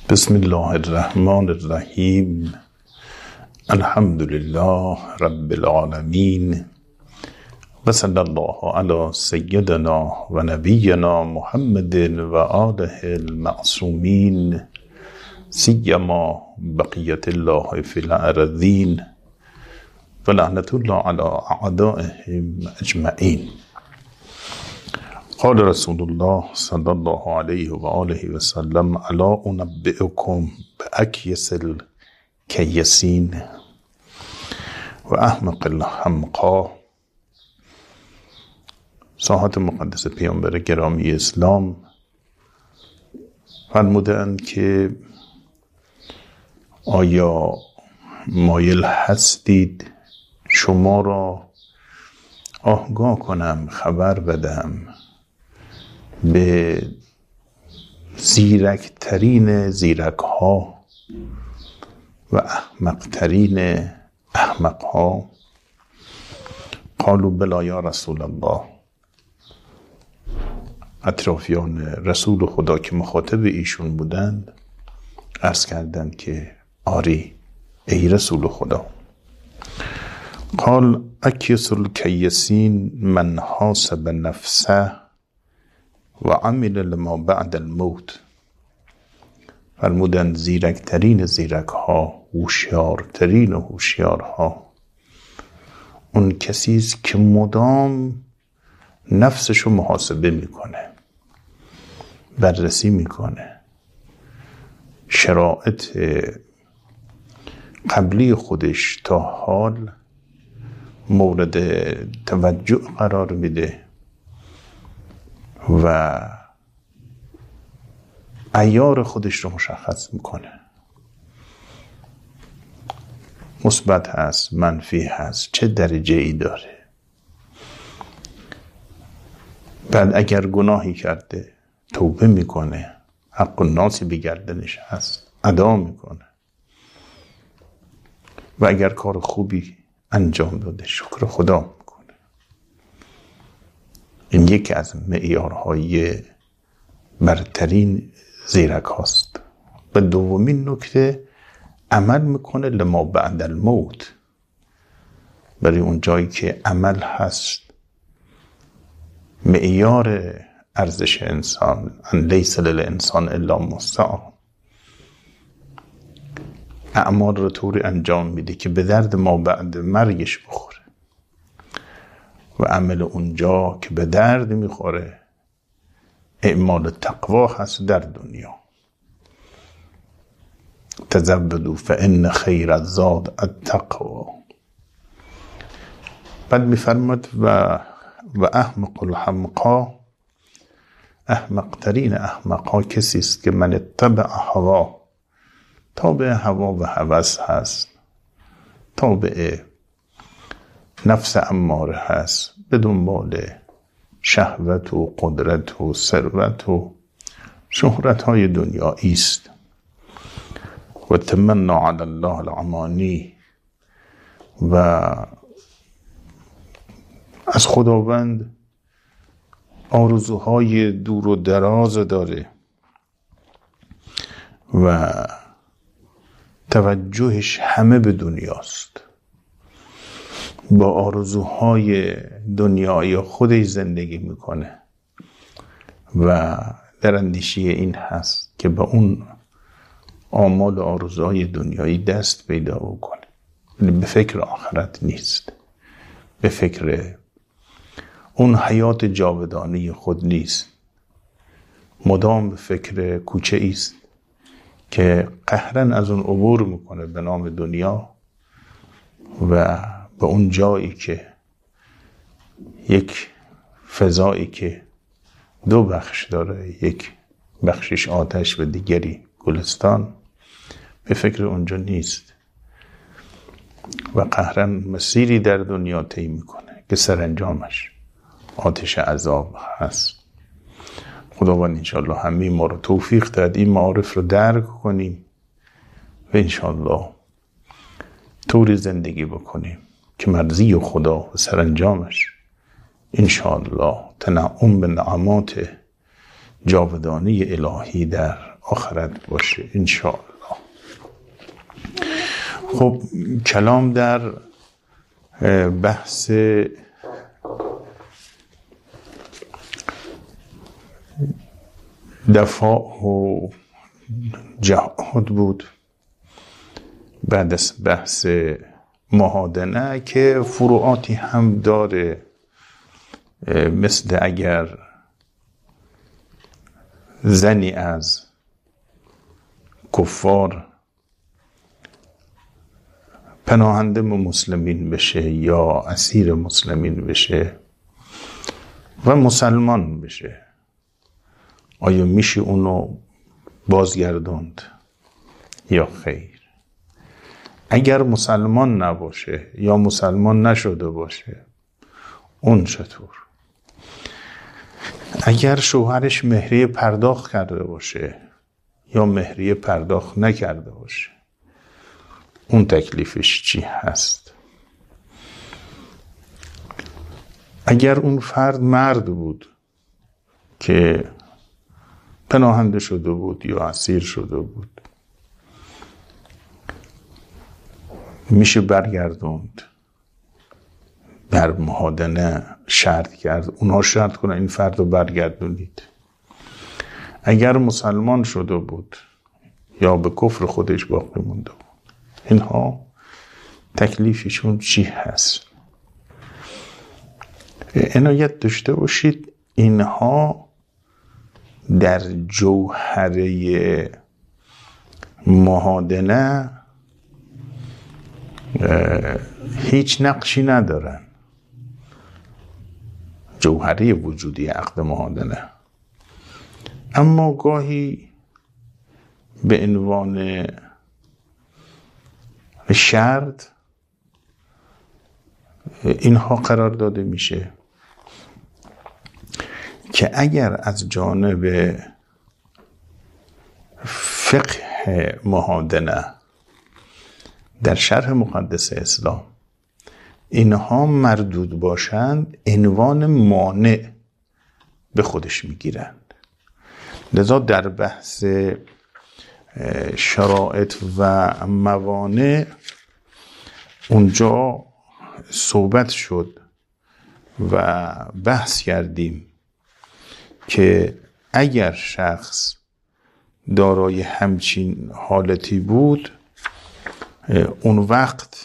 بسم الله الرحمن الرحیم. الحمد لله رب العالمین و صلی الله علی سیدنا و نبینا محمد و آله المعصومین سیما بقیت الله فی الارضین و لعنت الله علی اعدائهم اجمعین. قال رسول الله صلی الله علیه و آله و سلم: الا انبئکم باکیس الکیسین و احمق الحمقا. ساحت مقدس پیامبر گرامی اسلام فرمودند که آیا مایل هستید شما را آگاه کنم، خبر بدم به زیرکترین زیرک ها و احمقترین احمق ها؟ قالوا بلا یا رسول الله. اطرافیان رسول خدا که مخاطب ایشون بودند عرض کردند که آری ای رسول خدا. قال اکیس الکیسین من حاسب نفسه و عمل لما بعد الموت. فرمودند زیرکترین زیرک ها، هوشیارترین هوشیارها اون کسی است که مدام نفسشو محاسبه میکنه، بررسی میکنه، شرایط قبلی خودش تا حال مورد توجه قرار میده و عیار خودش رو مشخص میکنه. مثبت هست، منفی هست، چه درجه ای داره. بعد اگر گناهی کرده توبه میکنه، حق الناسی به گردنش هست، ادا میکنه. و اگر کار خوبی انجام داده شکر خدا میکنه. این یکی از معیارهای برترین زیرک هاست. و دومین نکته، عمل میکنه لما بعد الموت، برای اون جایی که عمل هست. معیار ارزش انسان ان لیس للانسان الا ما سعی. اعمال رو طوری انجام میده که به درد ما بعد مرگش بخوره و عمل اونجا که به درد میخوره اعمال تقوا هست در دنیا. تزودوا فان خیر الزاد التقوا. بعد میفرماد و احمق الحمقا، احمقترین احمقا کسی است که من اتبع هوا، تابع هوا و هوس هست، تابع نفس اماره هست، به دنبال شهوت و قدرت و ثروت و شهرت های دنیایی است. و تمنا علی الله الامانی، و از خداوند آرزوهای دور و دراز داره و توجهش همه به دنیاست. با آرزوهای دنیایی خودش زندگی میکنه و در اندیشه این هست که به اون آمال و آرزوهای دنیایی دست پیدا بکنه. به فکر آخرت نیست، به فکر اون حیات جاودانی خود نیست. مدام به فکر کوچه ایست که قهرن از اون عبور میکنه به نام دنیا و به اون جایی که یک فضایی که دو بخش داره، یک بخشش آتش و دیگری گلستان، به فکر اونجا نیست و قهرن مسیری در دنیا طی میکنه که سرانجامش آتش عذاب هست. خداوند انشاءالله همه ما رو توفیق داد این معارف رو درک کنیم و انشاءالله طوری زندگی بکنیم که مرضی خدا و سرانجامش انشاءالله تنعم به نعمات جاودانی الهی در آخرت باشه انشاءالله. خب کلام در بحث دفاع و جهاد بود بعد از بحث مهادنه که فروعاتی هم داره، مثل اگر زنی از کفار پناهنده مسلمین بشه یا اسیر مسلمین بشه و مسلمان بشه، آیا میشه اونو بازگرداند یا خیر؟ اگر مسلمان نباشه یا مسلمان نشده باشه اون چطور؟ اگر شوهرش مهریه پرداخت کرده باشه یا مهریه پرداخت نکرده باشه اون تکلیفش چی هست؟ اگر اون فرد مرد بود که پناهنده شده بود یا اسیر شده بود میشه برگردوند؟ در مهادنه شرط کرد، اونها شرط کنن این فرد رو برگردونید. اگر مسلمان شده بود یا به کفر خودش باقی مونده بود اینها تکلیفشون چی هست؟ عنایت داشته باشید اینها در جوهره مهادنه هیچ نقشی ندارن، جوهره وجودی عقد مهادنه، اما گاهی به عنوان شرط اینها قرار داده میشه که اگر از جانب فقه مهادنه در شرح مقدس اسلام اینها مردود باشند عنوان مانع به خودش میگیرند. لذا در بحث شرائط و موانع اونجا صحبت شد و بحث کردیم که اگر شخص دارای همچین حالتی بود اون وقت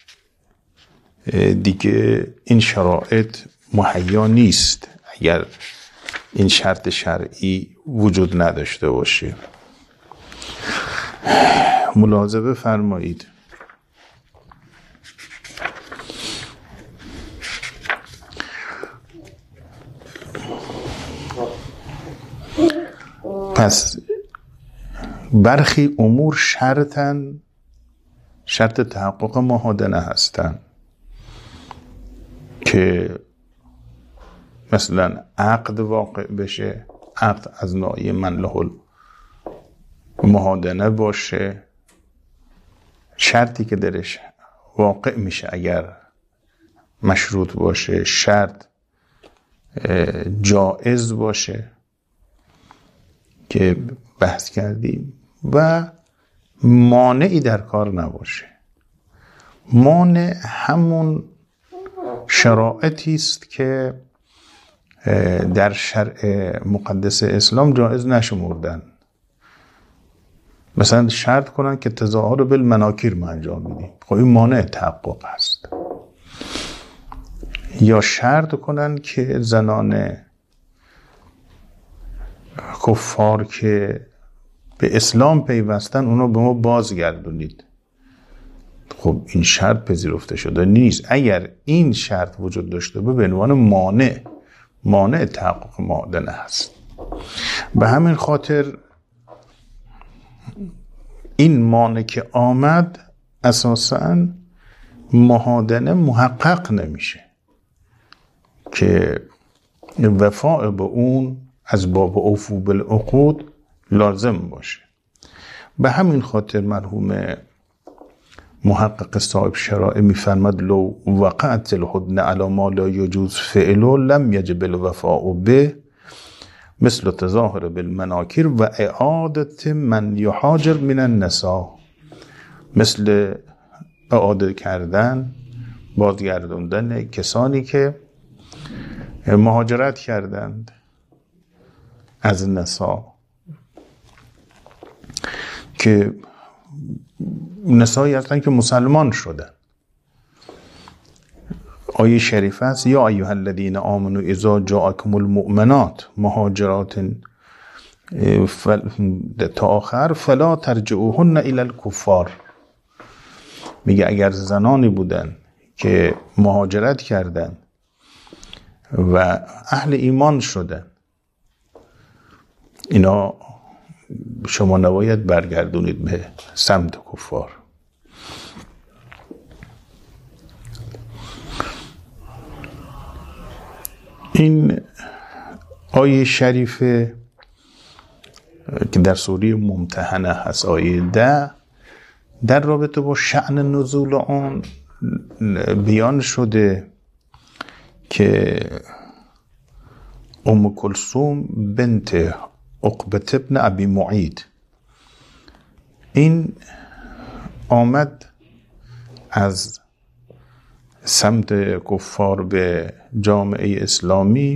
دیگه این شرایط مهیا نیست اگر این شرط شرعی وجود نداشته باشه. ملاحظه فرمایید. پس برخی امور شرط تحقق مهادنه هستن که مثلا عقد واقع بشه، عقد از نوعی منلح المهادنه باشه، شرطی که درش واقع میشه اگر مشروط باشه، شرط جائز باشه که بحث کردیم و مانعی در کار نباشه. مانع همون شرایطی است که در شرع مقدس اسلام جایز نشمردن. مثلا شرط کنن که تظاهر بالمناکیر ما انجام میدیم، خب این مانع تحقق است. یا شرط کنن که زنان کفار که به اسلام پیوستن اونو به ما بازگردونید، خب این شرط پذیرفته شده نیست. اگر این شرط وجود داشته به عنوان مانع تحقق مهادنه است. به همین خاطر این مانع که آمد اساساً مهادنه محقق نمیشه که وفاء به اون از باب اوفوا بالعقود لازم باشه. به همین خاطر مرحوم محقق صاحب شرائع میفرماد لو وقعت الهدنه علی ما لا یجوز فعله لم یجب الوفاء به مثل تظاهر بالمناکر و اعادت من یهاجر من النساء، مثل اعاده کردن، بازگردوندن کسانی که مهاجرت کردند از نسا، که نسایی هستن که مسلمان شدن. آیه شریف است یا ایها الذین آمنوا اذا جاءکم المؤمنات مهاجرات تا آخر فلا ترجعوهن الی الکفار. میگه اگر زنانی بودن که مهاجرت کردن و اهل ایمان شدن، اینا شما نباید برگردونید به سمت کفار. این آیه شریفه که در سوره ممتحنه هست، آیه 10، در رابطه با شأن نزول آن بیان شده که ام کلثوم بنت عقبه ابن ابی معید این آمد از سمت کفار به جامعه اسلامی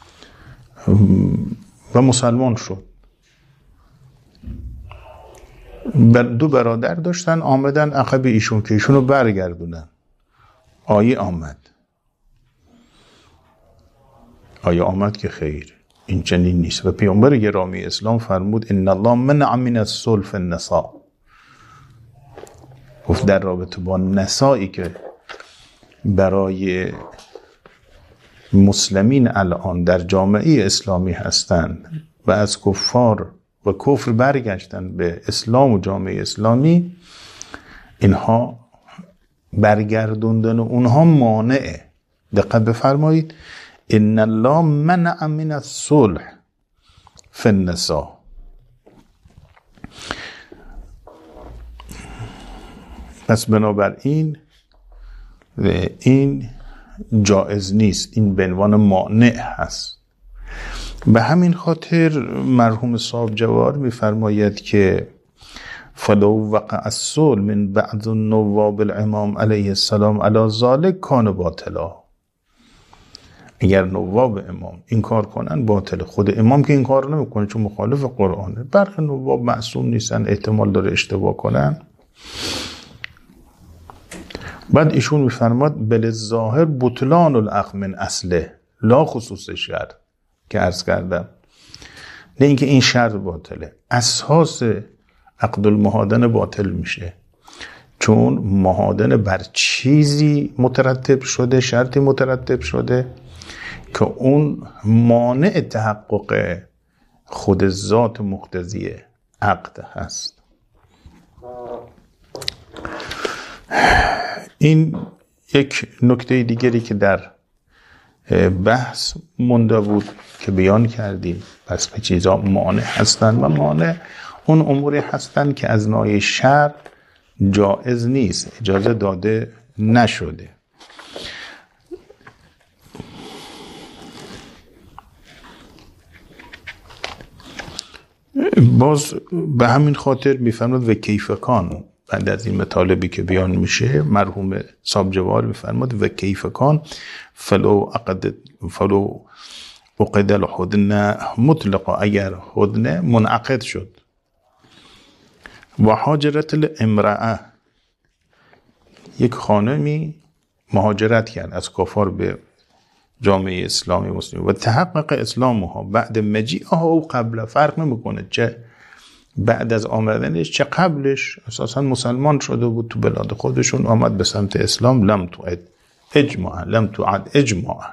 و مسلمان شد. دو برادر داشتن، آمدن عقب ایشون که ایشونو برگردونن. آیه آمد که خیر، این چنین نیست. و پیامبر گرامی اسلام فرمود ان الله منع من الصلح فی النساء. گفت در رابطه با نسایی که برای مسلمین الان در جامعه اسلامی هستند و از کفار و کفر برگشتن به اسلام و جامعه اسلامی، اینها برگردوندن اونها مانعه. دقت بفرمایید، ان الله منع من الصلح فی النساء. پس بنابراین این جایز نیست، این به عنوان مانع هست. به همین خاطر مرحوم صاحب جوار میفرماید که فلو وقع الصلح من بعض النواب الامام علیه السلام علی ذلک کان باطلا. اگر نواب امام این کار کنن باطله. خود امام که این کار نمیکنه چون مخالف قرآنه. برخی نواب معصوم نیستن، احتمال داره اشتباه کنن. بعد ایشون میفرماد بل ظاهر بطلان العقد من اصله لا خصوص شرط، که عرض کردم نه اینکه این شرط باطله، اساس عقد المهادنه باطل میشه، چون مهادنه بر چیزی مترتب شده، شرطی مترتب شده که اون مانع تحقق خود ذات مقتضی عقد هست. این یک نکته دیگری که در بحث مونده بود که بیان کردیم. پس به چیزا مانع هستند و مانع اون اموری هستند که از نوع شرع جایز نیست، اجازه داده نشده. باز به همین خاطر میفرماد و کیفکان. بعد از این مطالبی که بیان میشه مرحوم صاحب جوار میفرماد و کیفکان فلو عقد الحدن مطلقا، اگر حدن منعقد شد و حاجرت الامرأه، یک خانمی مهاجرت کرد از کفار به جامعه اسلامی مسلم و تحقق اسلامها بعد مجیئها و قبل، فرق نمیکنه چه بعد از آمدنش چه قبلش، اساسا مسلمان شده بود تو بلاد خودشون، آمد به سمت اسلام، لم تعد اجماعا،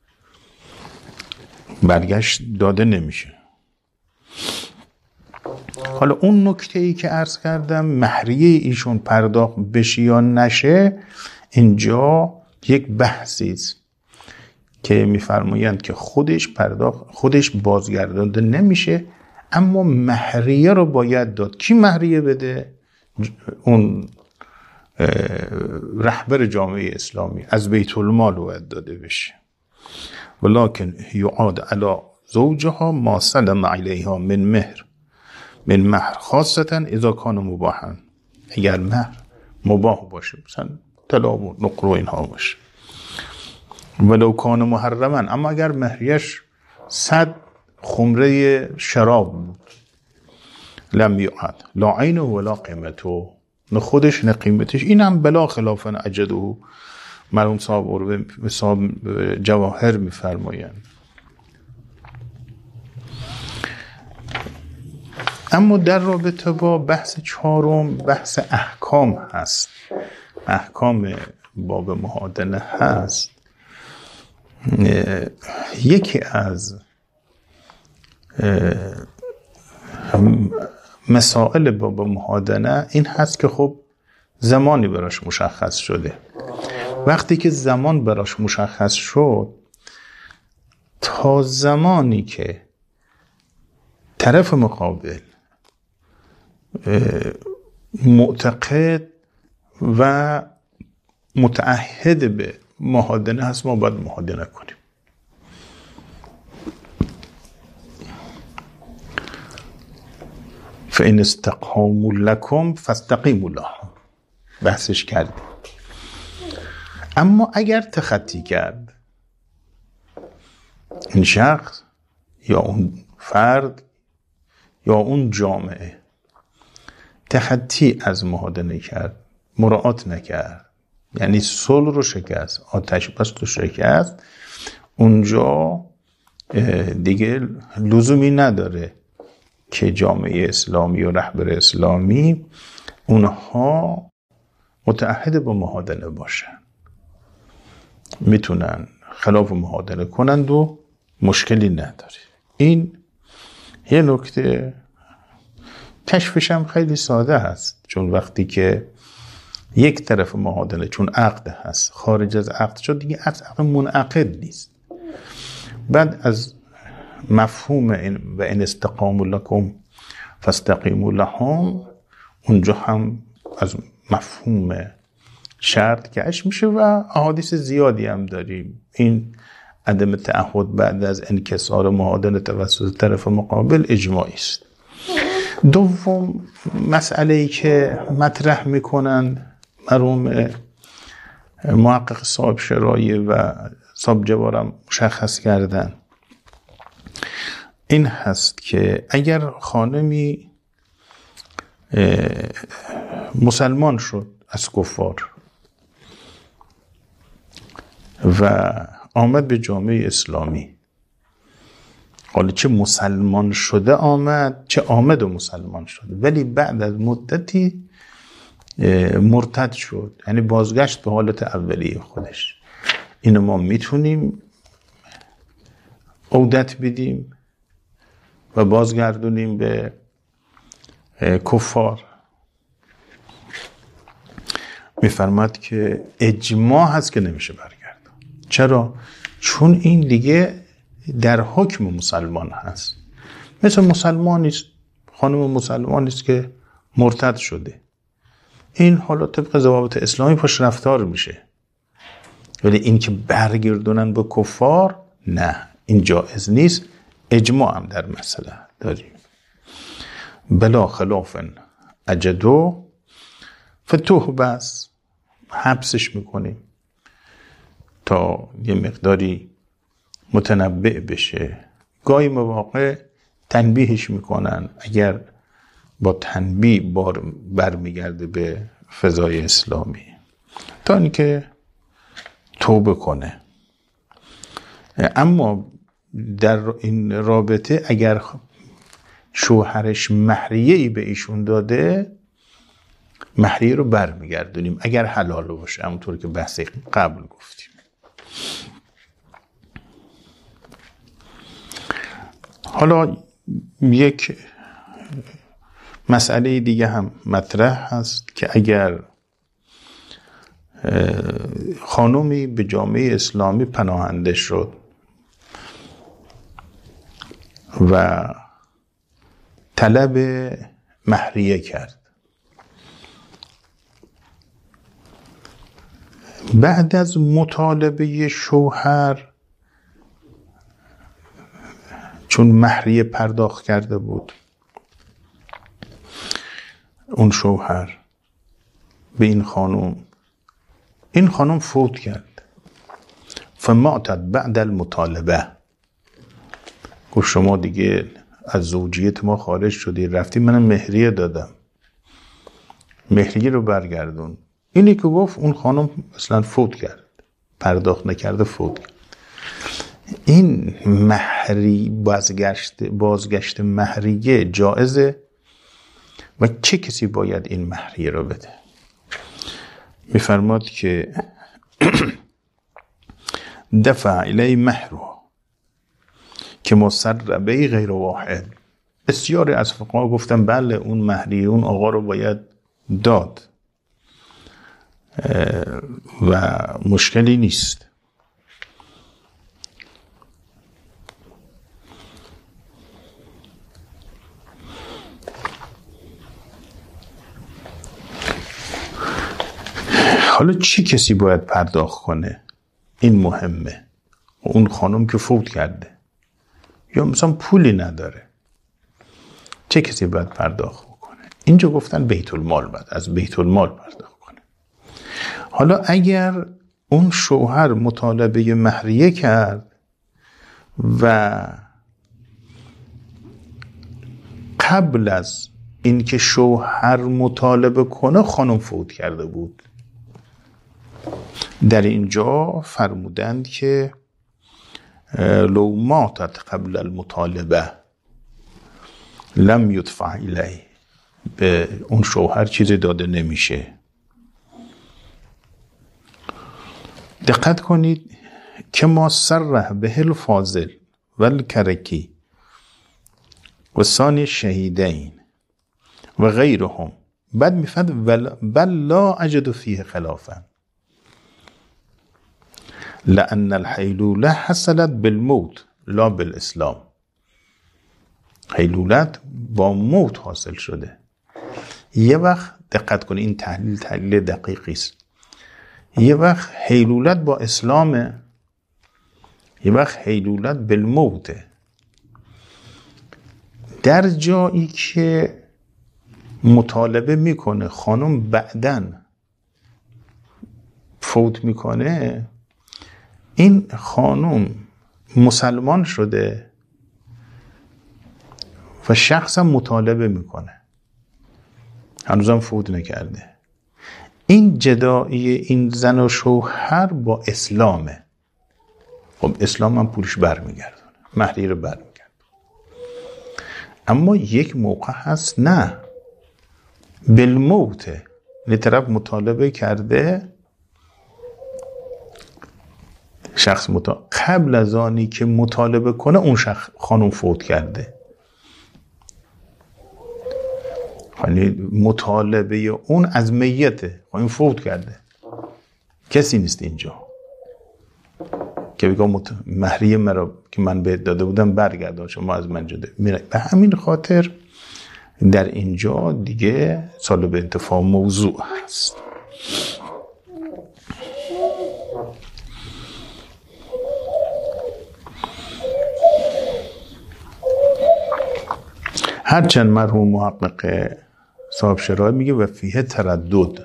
برگشت داده نمیشه. حالا اون نکته‌ای که عرض کردم مهریه ایشون پرداخت بشه یا نشه، اینجا یک بحثی است که میفرمایند که خودش بازگردانده نمیشه، اما مهریه رو باید داد. کی مهریه بده؟ اون رهبر جامعه اسلامی از بیت المال باید داده بشه. ولکن یعاد علی زوجها ما سلم علیها من مهر خاصتا اذا کان مباحا، اگر مهر مباح باشه، مثلا طلا و نقره و اینها باشه. ولو کان محرما، اما اگر مهریش 100 خمره شراب بود، لم یعد لا عینه ولا قیمته، نه خودش نه قیمتش. این هم بلا خلافا اجده، مرحوم صاحب جواهر میفرمایند. اما در رابطه با بحث چهارم، بحث احکام هست، احکام باب محادنه هست. یکی از مسائل باب محادنه این هست که خب زمانی براش مشخص شده. وقتی که زمان براش مشخص شد، تا زمانی که طرف مقابل معتقد و متعهد به محادنه هست، ما باید محادنه کنیم. فإن استقاموا لكم فاستقیموا لهم، بحثش کردیم. اما اگر تخطی کرد این شخص یا اون فرد یا اون جامعه، تخطی از محادنه کرد، مراعات نکرد، یعنی صلح رو شکست، آتش بس رو شکست، اونجا دیگه لزومی نداره که جامعه اسلامی و رهبر اسلامی اونها متعهد با محادنه باشن. میتونن خلاف محادنه کنند و مشکلی نداره. این یه نکته. کشفش هم خیلی ساده هست، چون وقتی که یک طرف محادنه، چون عقد هست، خارج از عقد شد، دیگه از عقد منعقد نیست. بعد از مفهوم این و ان استقاموا لکم فاستقیموا لهم، اونجا هم از مفهوم شرط کش میشه و احادیث زیادی هم داریم. این عدم تعهد بعد از انکسار محادنه توسط طرف مقابل اجماعی است. دوم مسئله‌ای که مطرح میکنن مرحوم محقق صاحب شرایع و صاحب جوارم مشخص کردن، این هست که اگر خانمی مسلمان شد از کفار و آمد به جامعه اسلامی، حالا چه مسلمان شده آمد، چه آمد و مسلمان شد، ولی بعد از مدتی مرتد شد، یعنی بازگشت به حالت اولیه خودش، اینو ما میتونیم عودت بدیم و بازگردونیم به کفار. میفرماد که اجماع هست که نمیشه برگردن. چرا؟ چون این دیگه در حکم مسلمان هست. مثل مسلمانی است، خانم مسلمانی است که مرتد شده، این حالا طبق ضوابط اسلامی پاش رفتار میشه، ولی این که برگردونن به کفار، نه، این جایز نیست. اجماع هم در مسئله داریم. بلا خلاف اجدو فتوح، بس حبسش میکنیم تا یه مقداری متنبع بشه. گاهی مواقع تنبیهش میکنن، اگر با تنبیه برمیگرده به فضای اسلامی، تا اینکه توبه کنه. اما در این رابطه اگر شوهرش مهریه‌ای به ایشون داده، مهریه رو برمیگردونیم اگر حلال باشه، همونطور که بحث قبل گفتیم. حالا یک مسئله دیگه هم مطرح هست که اگر خانومی به جامعه اسلامی پناهنده شد و طلب مهریه کرد، بعد از مطالبه شوهر چون مهریه پرداخت کرده بود اون شوهر به این خانم فوت کرد. فماتت بعد المطالبه، گفت شما دیگه از زوجیت ما خارج شدی، رفتی، منم مهریه دادم، مهریه رو برگردون. اینی که گفت اون خانم مثلا فوت کرد، پرداخت نکرده، فوت کرد. این مهری بازگشت مهریه جائزه و چه کسی باید این مهریه رو بده؟ میفرماد که دفع الی مهرها که مسربه غیر واحد. بسیاری از فقها گفتن بله اون مهریه اون آقا رو باید داد و مشکلی نیست. حالا چه کسی باید پرداخت کنه؟ این مهمه. اون خانم که فوت کرده یا مثلا پولی نداره، چه کسی باید پرداخت کنه؟ اینجا گفتن بیت المال باید از بیت المال پرداخت کنه. حالا اگر اون شوهر مطالبه مهریه کرد و قبل از اینکه شوهر مطالبه کنه خانم فوت کرده بود، در اینجا فرمودند که لو ماتت قبل المطالبه لم یدفع الیه، به اون شوهر چیزی داده نمیشه. دقت کنید که ما صرح به الفاضل و الکرکی و ثانی شهیدین و غیرهم، بعد میفرد بل لا اجد فیه خلافا لأن الحیلوله حصلت بالموت لا بالاسلام. حیلولت با موت حاصل شده. یه وقت دقت کنید، این تحلیل دقیقی است. یه وقت حیلولت با اسلامه، یه وقت حیلولت بالموته. در جایی که مطالبه میکنه خانم بعدن فوت میکنه، این خانم مسلمان شده و شخص هم مطالبه میکنه، هنوزم فوت نکرده. این جدایی این زن و شوهر با اسلامه. خب اسلام هم پولش برمیگردونه، مهریه رو برمیگردونه. اما یک موقع هست نه، بالموته، یه طرف مطالبه کرده، شخص قبل از آنی که مطالبه کنه اون خانم فوت کرده. یعنی مطالبه اون از میته، خانم فوت کرده، کسی نیست اینجا که بگم مهریه مرا که من بهت داده بودم برگردان، شما از من جدا میره. به همین خاطر در اینجا دیگه سالب انتفاع موضوع هست. هرچند مرحوم محقق صاحب شرایع میگه و فیه تردد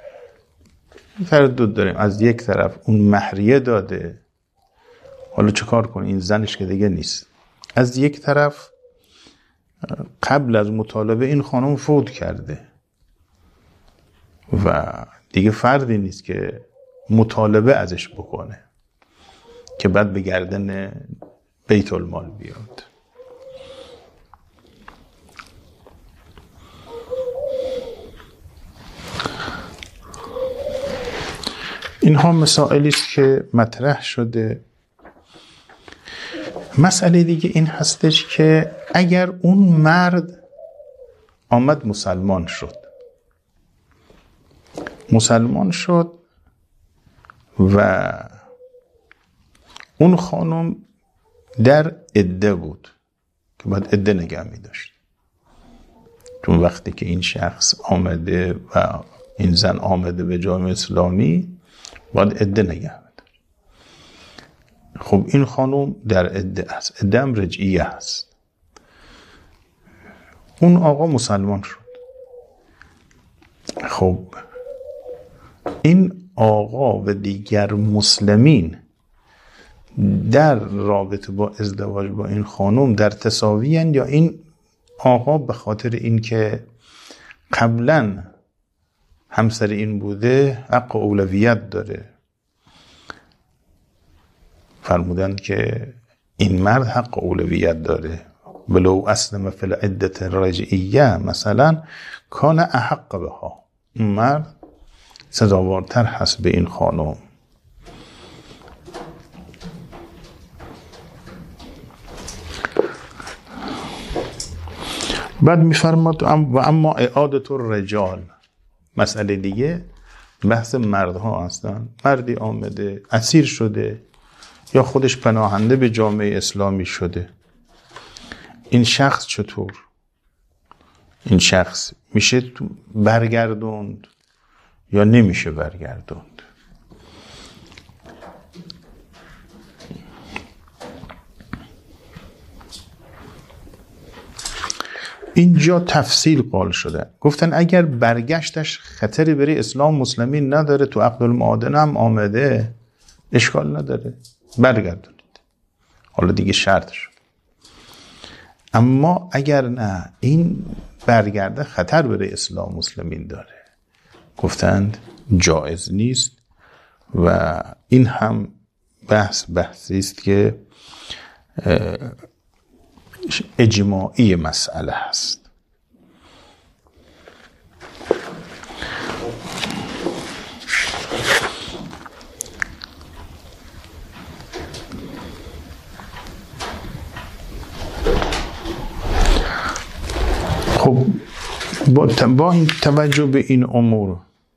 داریم. از یک طرف اون مهریه داده، حالا چه کار کنه، این زنش که دیگه نیست. از یک طرف قبل از مطالبه این خانم فوت کرده و دیگه فردی نیست که مطالبه ازش بکنه که بعد به گردن بیت المال بیاد. اینها مسائلی است که مطرح شده. مسئله دیگه این هستش که اگر اون مرد آمد مسلمان شد و اون خانم در عده بود که باید عده نگه می داشت، چون وقتی که این شخص آمده و این زن آمده به جامعه اسلامی باید عده نگه می داشت. خب این خانم در عده است، عده‌ام رجعیه هست. اون آقا مسلمان شد. خب این آقا و دیگر مسلمین در رابطه با ازدواج با این خانم در تساوی هستند، یا این آقا به خاطر اینکه قبلا همسر این بوده حق اولویت داره؟ فرمودند که این مرد حق اولویت داره. ولو اسلم فی العدة الرجعیه مثلا کان احق بها، این مرد سزاوارتر هست به این خانم. بعد میفرماد و اما اعادة الرجال، مسئله دیگه بحث مردها هستن. مردی آمده اسیر شده یا خودش پناهنده به جامعه اسلامی شده، این شخص چطور؟ این شخص میشه برگردوند یا نمیشه برگردوند؟ اینجا تفصیل قائل شده. گفتن اگر برگشتش خطری بری اسلام مسلمین نداره، تو عقد المعادنه هم آمده، اشکال نداره، برگردونید. حالا دیگه شرط شد. اما اگر نه، این برگرده خطر بری اسلام مسلمین داره، گفتند جایز نیست. و این هم بحثی است که اجماعی مسئله هست. خب با این توجه به این امور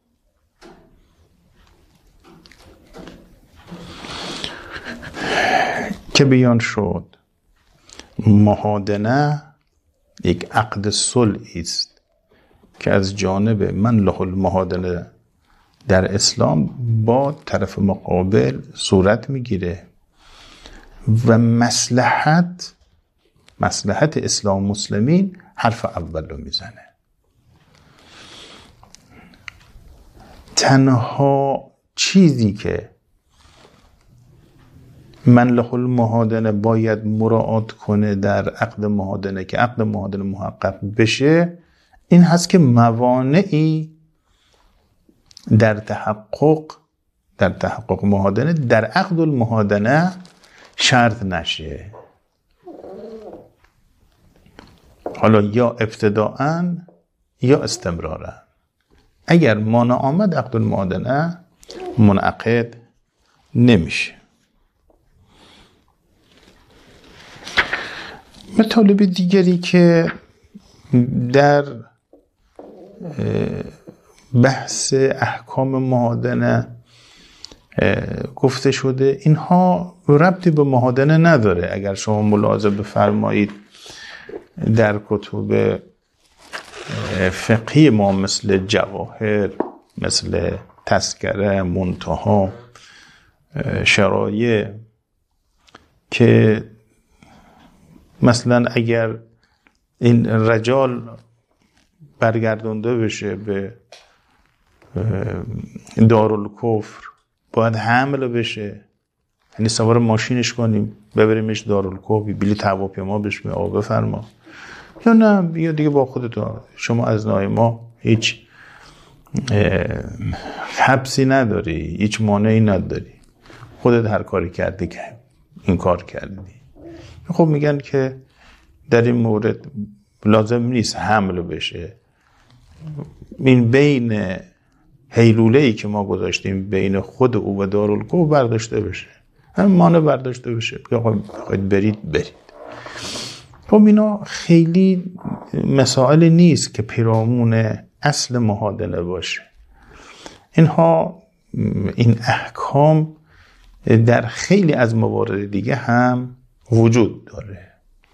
که بیان شد، مهادنه یک عقد صلحی است که از جانب من له المهادنه در اسلام با طرف مقابل صورت میگیره و مصلحت اسلام مسلمین حرف اول رو میزنه. تنها چیزی که من له المهادنه باید مراعات کنه در عقد مهادنه که عقد مهادنه محقق بشه، این هست که موانعی در تحقق مهادنه در عقد المهادنه شرط نشه. حالا یا ابتداءً یا استمراراً. اگر مانع آمد عقد المعادنه منعقد نمیشه. مطالب دیگری که در بحث احکام مهادنه گفته شده، اینها ربطی به مهادنه نداره. اگر شما ملاحظه بفرمایید در کتب فقهی ما مثل جواهر، مثل تذکره، منتها، شرایع، که مثلا اگر این رجال برگردونده بشه به دارالکفر باید حمل بشه، یعنی سوار ماشینش کنیم ببریمش دارالکفر، بلیط هواپیما بهش بفرما، یا نه بیا دیگه با خودت، شما از نای ما هیچ حبسی نداری، هیچ مانعی نداری، خودت هر کاری کردی که این کار کردی. خب میگن که در این مورد لازم نیست حمل بشه، این بین حیلوله‌ای که ما گذاشتیم بین خود او و دارالکفر برداشته بشه، هم مانع برداشته بشه، بخواید برید. خب اینا خیلی مسائل نیست که پیرامون اصل مهادنه باشه. این احکام در خیلی از موارد دیگه هم وجود داره.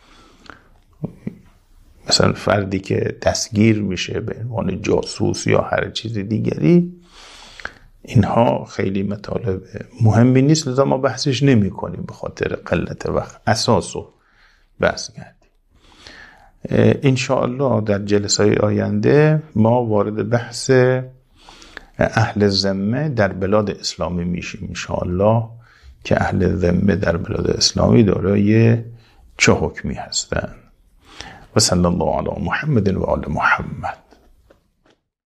مثلا فردی که دستگیر میشه به عنوان جاسوس یا هر چیز دیگری، اینها خیلی مطالب مهمی نیست، لذا ما بحثش نمی کنیم به خاطر قلت وقت. اساسو بحث کردیم. انشاءالله در جلسه آینده ما وارد بحث اهل ذمه در بلاد اسلامی میشیم انشاءالله، که اهل ذمه در بلاد اسلامی دارای چه حکمی هستند. و صلی الله علی محمد و آل محمد.